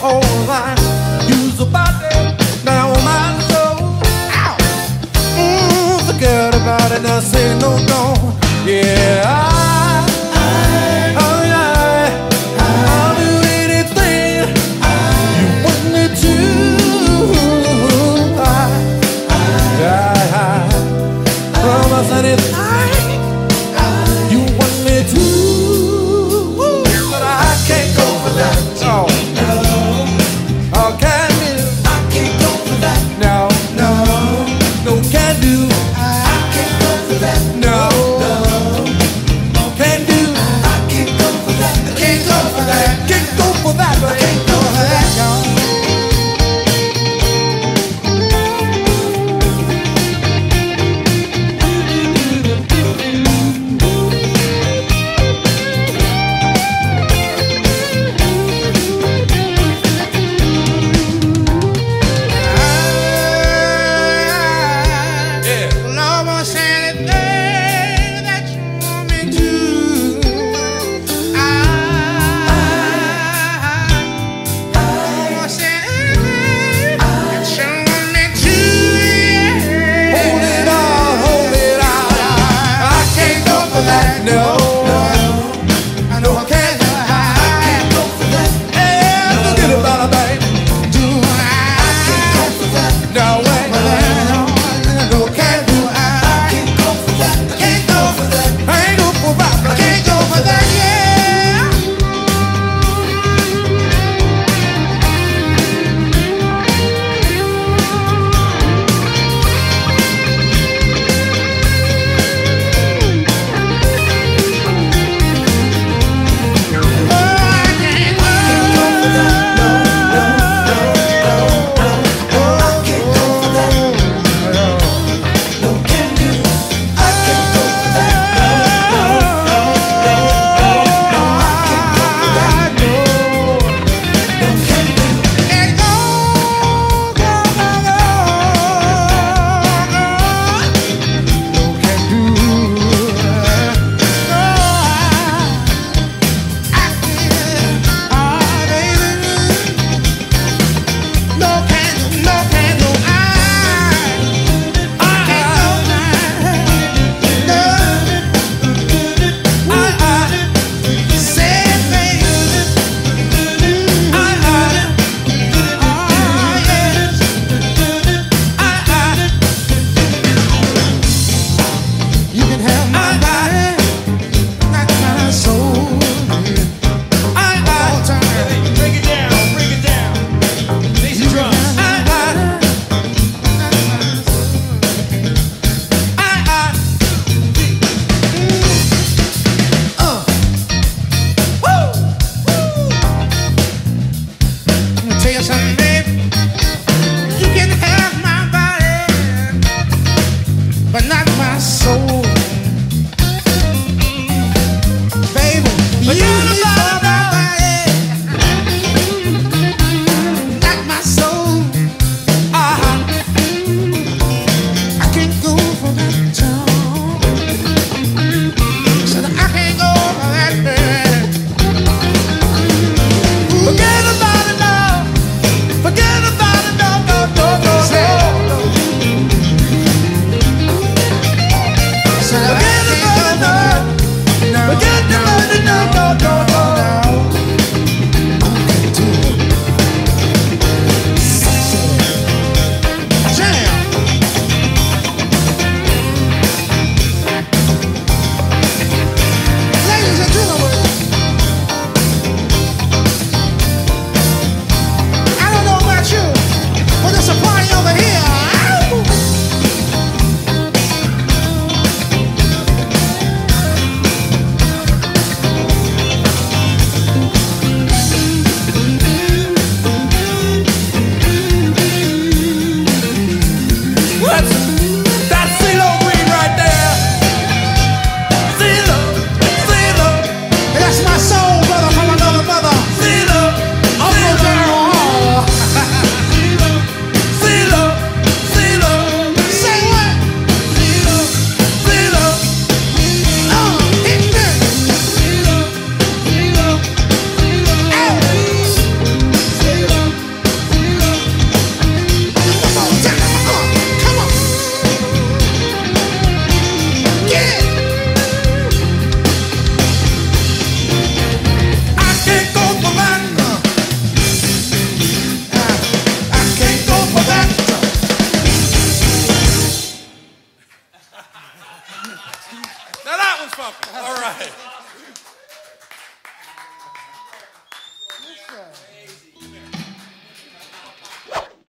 all I use about it. Now my soul, forget about it. Now say no, no, yeah. Oh yeah, I'll do anything you want me to. I promise anything you want me to, but I can't go for that. No, no, can you? I can't go for that. No, no, no, can do. I can't go for that. No, no, can do. I can't go for that. I can't go for that. Can't go for that. I can't go for that. No. Funky. All right.